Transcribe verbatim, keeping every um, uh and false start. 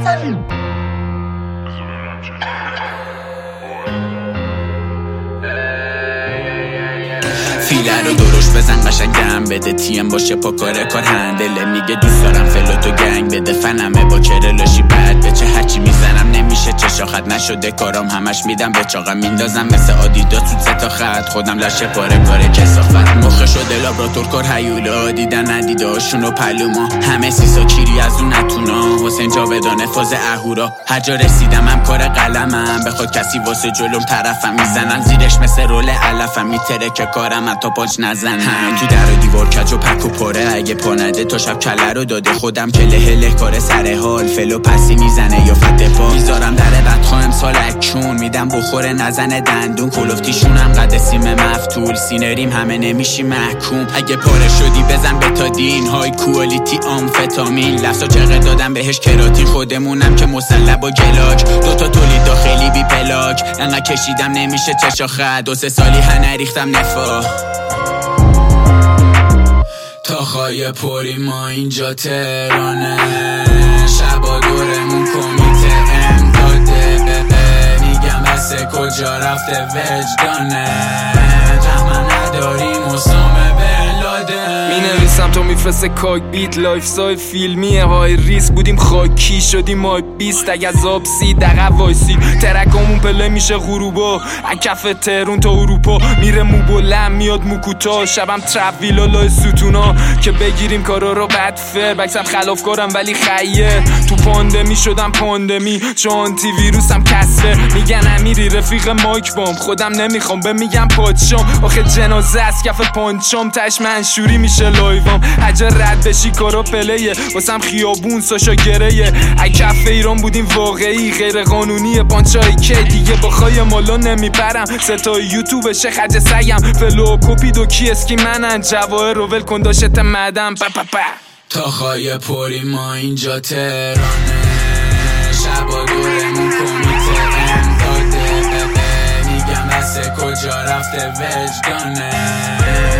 فیله رو درش بزن قشنگ دم بده تیم باشه پا کار کار هندله میگه دوست دارم فلوتو گنگ بده فنمه با کرلاشی بعد به چه هرچی میزنم نمیشه چه شاخت نشده کارام همش میدم به چاقم میندازم مثل آدیدا تو سه تا خط خودم لشه پاره کار کسافت مخه شده لابراتور کار هیولا دیدن ندیداشونو پلوما همه سیسا کیری از اون نتونا حسین جاودانه فاز اهورا هر جا رسیدم هم کار قلمم بخواد کسی واسه جلوم طرفم میزنن زیرش مثل رول علفم میتره که کارم تا پاچ نزنم تو در و دیوار کج و پک و پاره اگه پا نده تا شب کله رو داده خودم کله هله کار سر حال فلو پسی میزنه یا فته پا میذارم در بدخوا امسال اکون میدم بخوره نزنه دندون کلوفتیشونم قد سیم مفتول سینریم همه نمیشی محکوم اگه پاره شدی بزن بتادین های کوالیتی آمفتامین لفظا چقدر دادم بهش کراتین خودمونم که مسلب و گلاک دوتا تولید داخلی بی پلاک انقدر کشیدم نمیشه چشا خد دو سه سالی هنه ریختم نفا تا خواهی پری ما اینجا تهرانه شبا دورمون کمیته امداده میگم بسه کجا رفته وجدانه رحمه نداریم اسامه بلاده می نویسم تو میفرسته کاک بیت لایف سای فیلمیه های ریس بودیم خاکی شدیم مای بیست اگه از آب سی دقیقه وایسی ترکامون پله میشه غروبا اکف تهرون تا اروپا میره مو بلند میاد موکوتا شبم ترافیل و لای ستونا که بگیریم کارا رو بد فر بکسم خلاف کارم ولی خیه تو پاندمی شدم پاندمی چون آنتی ویروسم کسره میگن امیری رفیق مایک بام خودم نمیخوام به میگم پادشام آخه جنازه از کف پانچام تش منشوری میشه لایوام اجا رد بشی کارا پلیه واسم خیابون ساشا گریه اکف ایران بودیم واقعی غیر قانونی پانچای که دیگه با خای مالا نمیپرم ستای یوتیوبشه خرج سگم فلو کپی دو کی اسکی منن جواهر رو ول کن داشت مدم پا پا پا تا خواهی پری ما اینجا تهرانه شبا دورمون کمیته امداده میگم بسه کجا رفته وجدانه